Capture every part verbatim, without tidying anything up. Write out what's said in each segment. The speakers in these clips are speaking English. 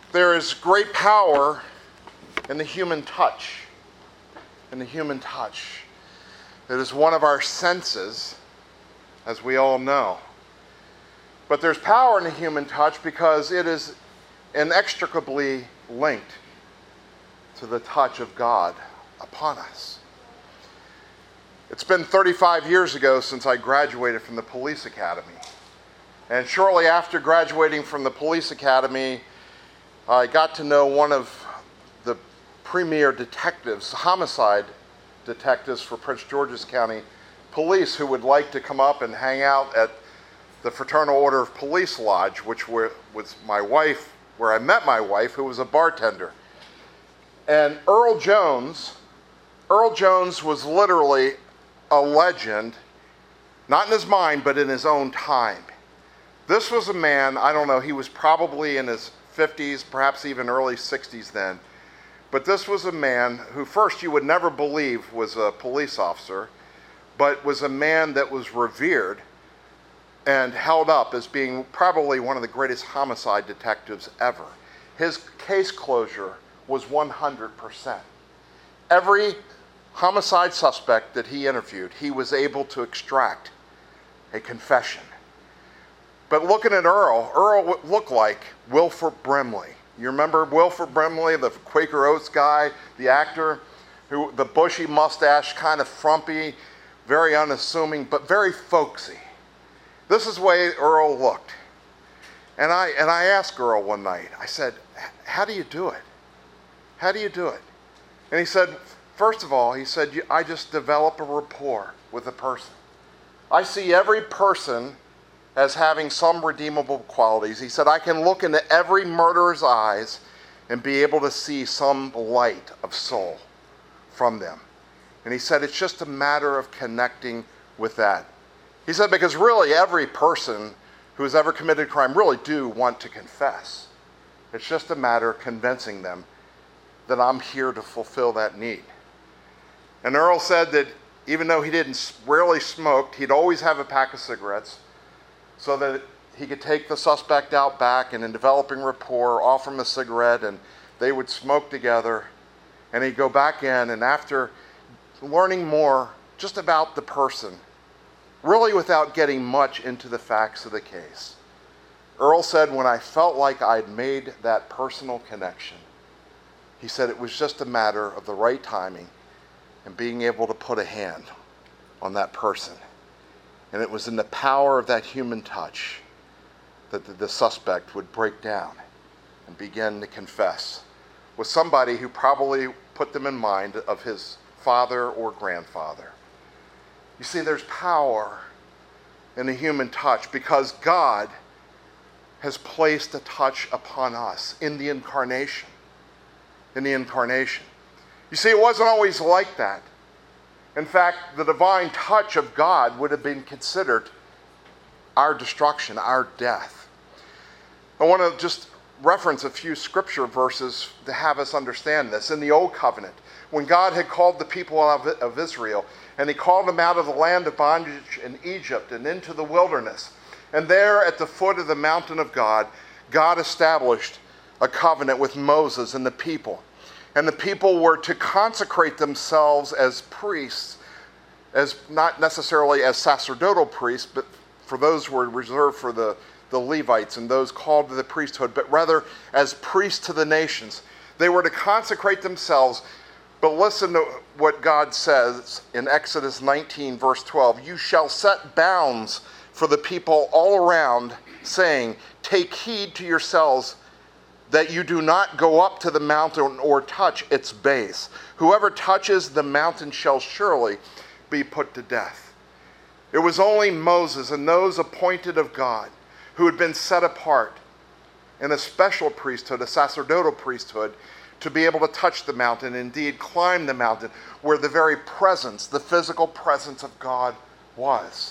There is great power in the human touch. In the human touch. It is one of our senses, as we all know. But there's power in the human touch because it is inextricably linked to the touch of God upon us. It's been thirty-five years ago since I graduated from the police academy. And shortly after graduating from the police academy, I got to know one of the premier detectives, homicide detectives for Prince George's County Police, who would like to come up and hang out at the Fraternal Order of Police Lodge, which were, was my wife, where I met my wife, who was a bartender. And Earl Jones, Earl Jones was literally a legend, not in his mind, but in his own time. This was a man, I don't know, he was probably in his fifties, perhaps even early sixties then. But this was a man who first you would never believe was a police officer, but was a man that was revered and held up as being probably one of the greatest homicide detectives ever. His case closure was one hundred percent. Every homicide suspect that he interviewed, he was able to extract a confession. But looking at Earl, Earl looked like Wilford Brimley. You remember Wilford Brimley, the Quaker Oats guy, the actor, who the bushy mustache, kind of frumpy, very unassuming, but very folksy. This is the way Earl looked. And I and I asked Earl one night, I said, how do you do it? How do you do it? And he said, first of all, he said, I just develop a rapport with a person. I see every person as having some redeemable qualities. He said, I can look into every murderer's eyes and be able to see some light of soul from them. And he said, it's just a matter of connecting with that. He said, because really every person who has ever committed crime really do want to confess. It's just a matter of convincing them that I'm here to fulfill that need. And Earl said that even though he didn't rarely smoked, he'd always have a pack of cigarettes so that he could take the suspect out back and in developing rapport, offer him a cigarette, and they would smoke together. And he'd go back in, and after learning more just about the person, really without getting much into the facts of the case, Earl said, when I felt like I'd made that personal connection, he said it was just a matter of the right timing and being able to put a hand on that person. And it was in the power of that human touch that the, the suspect would break down and begin to confess with somebody who probably put them in mind of his father or grandfather. You see, there's power in the human touch because God has placed a touch upon us in the incarnation. In the incarnation. You see, it wasn't always like that. In fact, the divine touch of God would have been considered our destruction, our death. I want to just reference a few scripture verses to have us understand this. In the Old Covenant, when God had called the people of Israel, and he called them out of the land of bondage in Egypt and into the wilderness, and there at the foot of the mountain of God, God established a covenant with Moses and the people. And the people were to consecrate themselves as priests, as not necessarily as sacerdotal priests, but for those who were reserved for the, the Levites and those called to the priesthood, but rather as priests to the nations. They were to consecrate themselves. But listen to what God says in Exodus nineteen, verse twelve. You shall set bounds for the people all around, saying, take heed to yourselves that you do not go up to the mountain or touch its base. Whoever touches the mountain shall surely be put to death. It was only Moses and those appointed of God who had been set apart in a special priesthood, a sacerdotal priesthood, to be able to touch the mountain, indeed climb the mountain, where the very presence, the physical presence of God was.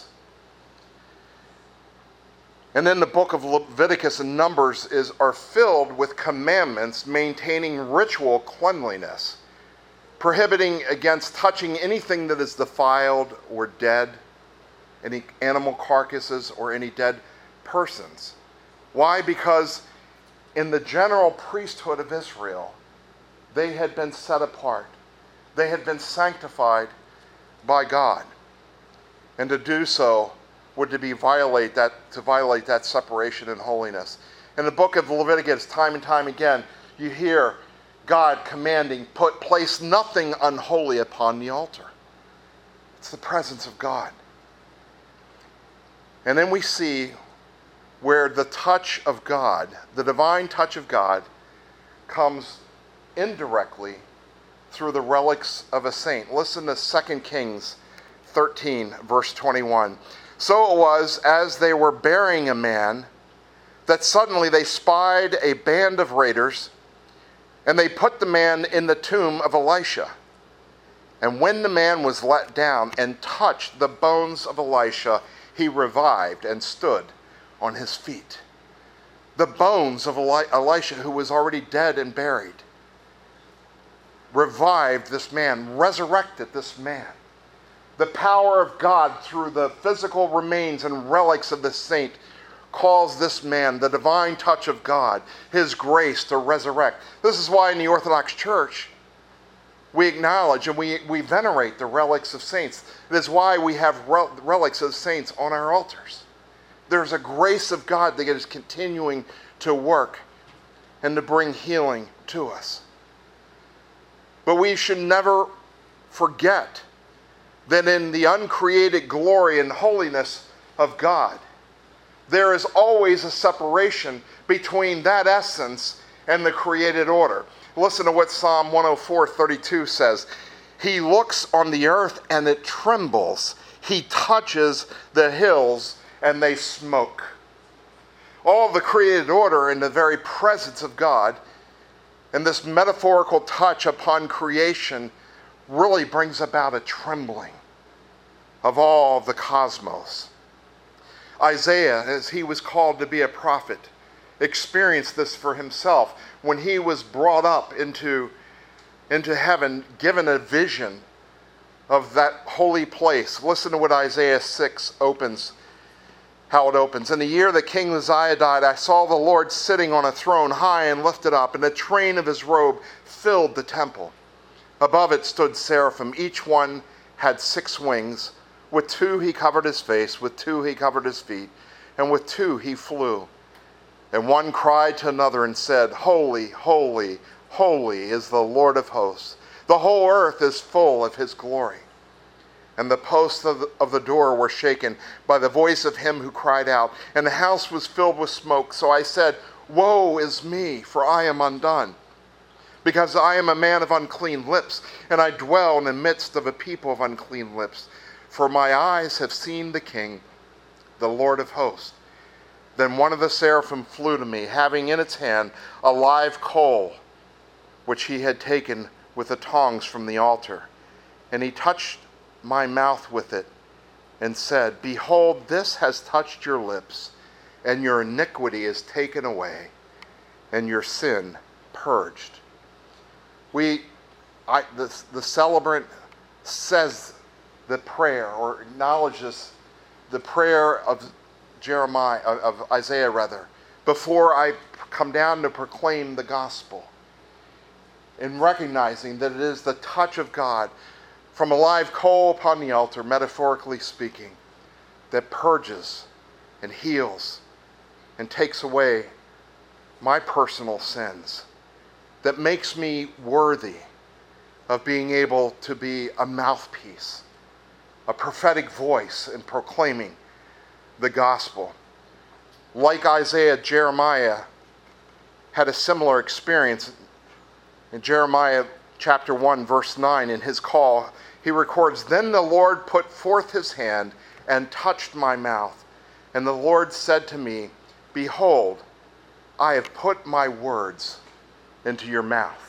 And then the book of Leviticus and Numbers is, are filled with commandments maintaining ritual cleanliness, prohibiting against touching anything that is defiled or dead, any animal carcasses or any dead persons. Why? Because in the general priesthood of Israel, they had been set apart. They had been sanctified by God. And to do so would to be violate that to violate that separation and holiness. In the book of Leviticus, time and time again, you hear God commanding, put place nothing unholy upon the altar. It's the presence of God. And then we see where the touch of God, the divine touch of God, comes indirectly through the relics of a saint. Listen to Second Kings thirteen, verse twenty-one. So it was, as they were burying a man, that suddenly they spied a band of raiders, and they put the man in the tomb of Elisha. And when the man was let down and touched the bones of Elisha, he revived and stood on his feet. The bones of Eli- Elisha, who was already dead and buried, revived this man, resurrected this man. The power of God through the physical remains and relics of the saint calls this man, the divine touch of God, his grace to resurrect. This is why in the Orthodox Church we acknowledge and we, we venerate the relics of saints. It is why we have rel- relics of saints on our altars. There's a grace of God that is continuing to work and to bring healing to us. But we should never forget that in the uncreated glory and holiness of God, there is always a separation between that essence and the created order. Listen to what Psalm one oh four thirty-two says. He looks on the earth and it trembles. He touches the hills and they smoke. All of the created order in the very presence of God, and this metaphorical touch upon creation really brings about a trembling of all of the cosmos. Isaiah, as he was called to be a prophet, experienced this for himself when he was brought up into, into heaven, given a vision of that holy place. Listen to what Isaiah six opens, how it opens. In the year that King Uzziah died, I saw the Lord sitting on a throne high and lifted up, and the train of his robe filled the temple. Above it stood seraphim. Each one had six wings. With two he covered his face, with two he covered his feet, and with two he flew. And one cried to another and said, Holy, holy, holy is the Lord of hosts. The whole earth is full of his glory. And the posts of the, of the door were shaken by the voice of him who cried out, and the house was filled with smoke. So I said, Woe is me, for I am undone, because I am a man of unclean lips, and I dwell in the midst of a people of unclean lips. For my eyes have seen the King, the Lord of hosts. Then one of the seraphim flew to me, having in its hand a live coal, which he had taken with the tongs from the altar. And he touched my mouth with it, and said, Behold, this has touched your lips, and your iniquity is taken away, and your sin purged. We, I, the, the celebrant says the prayer, or acknowledges the prayer of Jeremiah, of Isaiah rather, before I come down to proclaim the gospel, in recognizing that it is the touch of God from a live coal upon the altar, metaphorically speaking, that purges and heals and takes away my personal sins, that makes me worthy of being able to be a mouthpiece, a prophetic voice in proclaiming the gospel. Like Isaiah, Jeremiah had a similar experience. In Jeremiah chapter one, verse nine, in his call, he records, Then the Lord put forth his hand and touched my mouth. And the Lord said to me, Behold, I have put my words into your mouth.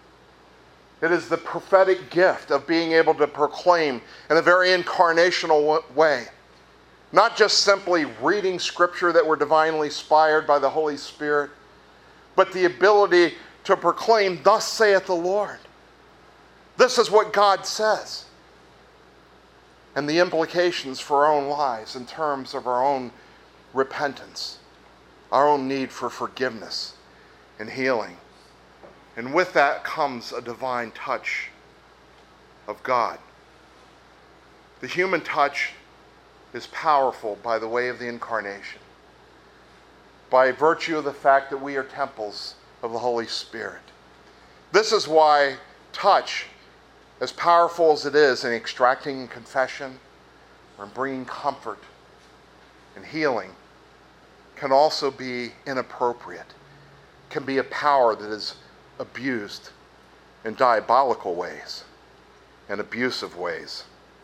It is the prophetic gift of being able to proclaim in a very incarnational way. Not just simply reading scripture that were divinely inspired by the Holy Spirit, but the ability to proclaim, Thus saith the Lord. This is what God says. And the implications for our own lives in terms of our own repentance, our own need for forgiveness, and healing. And with that comes a divine touch of God. The human touch is powerful by the way of the incarnation, by virtue of the fact that we are temples of the Holy Spirit. This is why touch, as powerful as it is in extracting confession or in bringing comfort and healing, can also be inappropriate, can be a power that is abused in diabolical ways and abusive ways.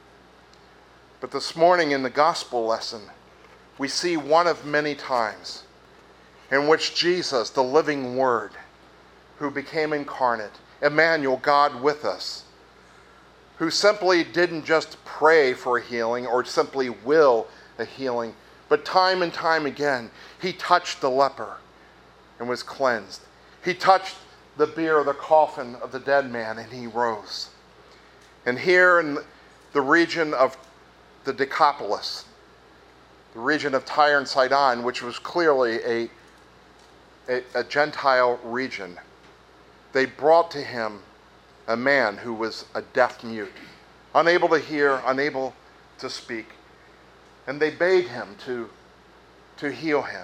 But this morning in the gospel lesson, we see one of many times in which Jesus, the living Word, who became incarnate, Emmanuel, God with us, who simply didn't just pray for a healing or simply will a healing, but time and time again, he touched the leper and was cleansed. He touched the bier, the coffin of the dead man, and he rose. And here in the region of the Decapolis, the region of Tyre and Sidon, which was clearly a, a, a Gentile region, they brought to him a man who was a deaf mute, unable to hear, unable to speak. And they bade him to, to heal him.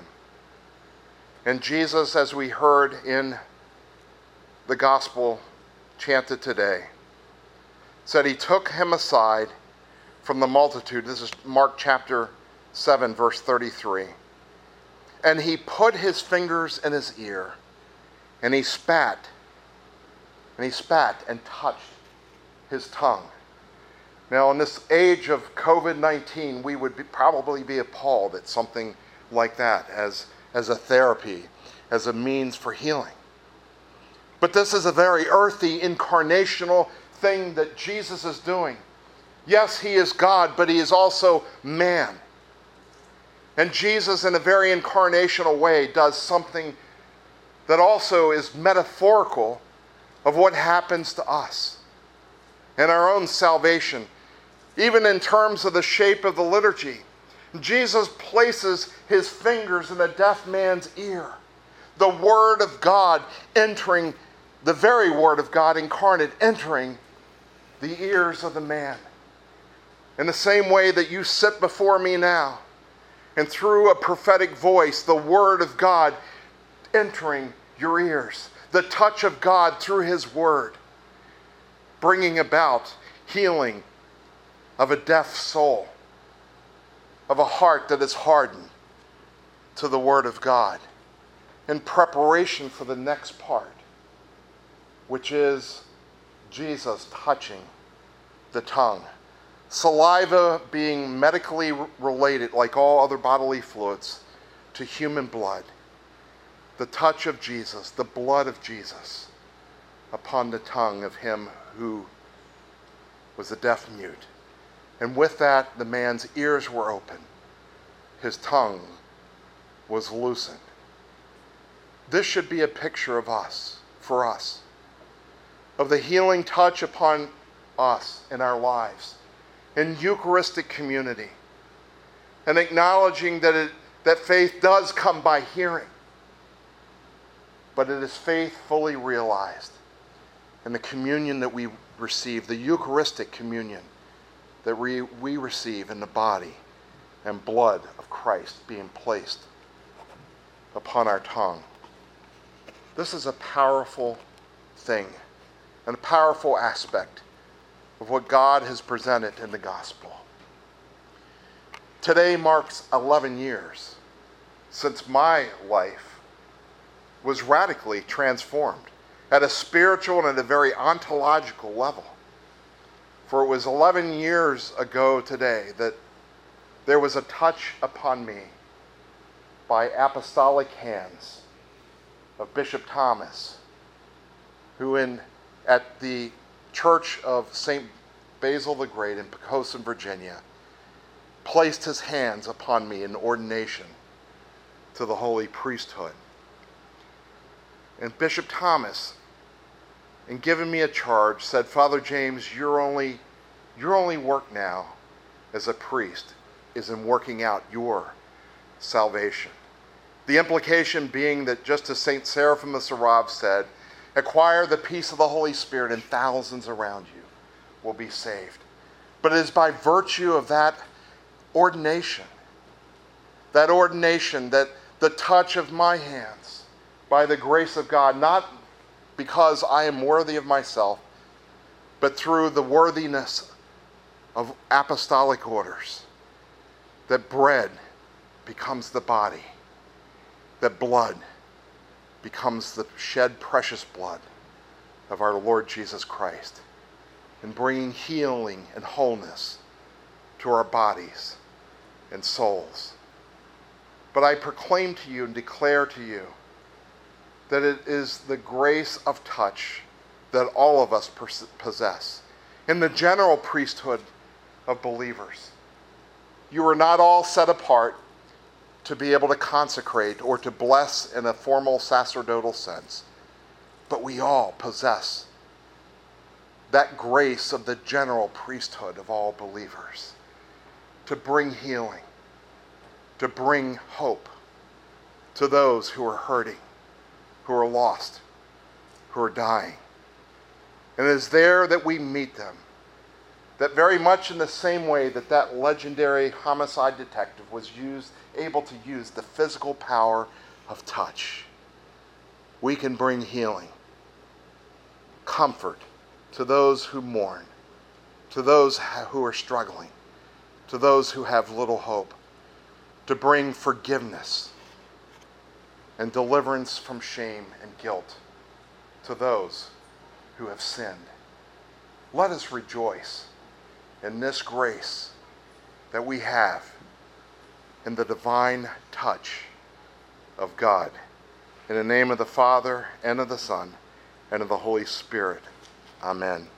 And Jesus, as we heard in the gospel chanted today, said he took him aside from the multitude. This is Mark chapter seven, verse thirty-three. And he put his fingers in his ear, and he spat, and he spat and touched his tongue. Now, in this age of covid nineteen, we would be, probably be appalled at something like that as, as a therapy, as a means for healing. But this is a very earthy, incarnational thing that Jesus is doing. Yes, he is God, but he is also man. And Jesus, in a very incarnational way, does something that also is metaphorical of what happens to us and our own salvation. Even in terms of the shape of the liturgy, Jesus places his fingers in a deaf man's ear. The Word of God entering, the very Word of God incarnate, entering the ears of the man. In the same way that you sit before me now, and through a prophetic voice, the Word of God entering your ears. The touch of God through his Word, bringing about healing of a deaf soul, of a heart that is hardened to the Word of God, in preparation for the next part, which is Jesus touching the tongue. Saliva being medically related, like all other bodily fluids, to human blood. The touch of Jesus, the blood of Jesus, upon the tongue of him who was a deaf mute. And with that, the man's ears were open. His tongue was loosened. This should be a picture of us, for us, of the healing touch upon us in our lives, in Eucharistic community, and acknowledging that, it, that faith does come by hearing, but it is faith fully realized in the communion that we receive, the Eucharistic communion that we, we receive in the body and blood of Christ being placed upon our tongue. This is a powerful thing and a powerful aspect of what God has presented in the gospel. Today marks eleven years since my life was radically transformed at a spiritual and at a very ontological level. For it was eleven years ago today that there was a touch upon me by apostolic hands of Bishop Thomas, who in at the Church of Saint Basil the Great in Poquoson, Virginia, placed his hands upon me in ordination to the holy priesthood. And Bishop Thomas, in giving me a charge, said, "Father James, your only, your only work now as a priest is in working out your salvation." The implication being that just as Saint Seraphim of Sarov said, acquire the peace of the Holy Spirit and thousands around you will be saved. But it is by virtue of that ordination, that ordination, that the touch of my hands, by the grace of God, not because I am worthy of myself, but through the worthiness of apostolic orders, that bread becomes the body, that blood becomes the shed precious blood of our Lord Jesus Christ, and bringing healing and wholeness to our bodies and souls. But I proclaim to you and declare to you that it is the grace of touch that all of us possess in the general priesthood of believers. You are not all set apart to be able to consecrate or to bless in a formal sacerdotal sense, but we all possess that grace of the general priesthood of all believers to bring healing, to bring hope to those who are hurting, who are lost, who are dying. And it is there that we meet them, that very much in the same way that that legendary homicide detective was used, able to use the physical power of touch, we can bring healing, comfort to those who mourn, to those who are struggling, to those who have little hope, to bring forgiveness and deliverance from shame and guilt to those who have sinned. Let us rejoice in this grace that we have in the divine touch of God. In the name of the Father, and of the Son, and of the Holy Spirit. Amen.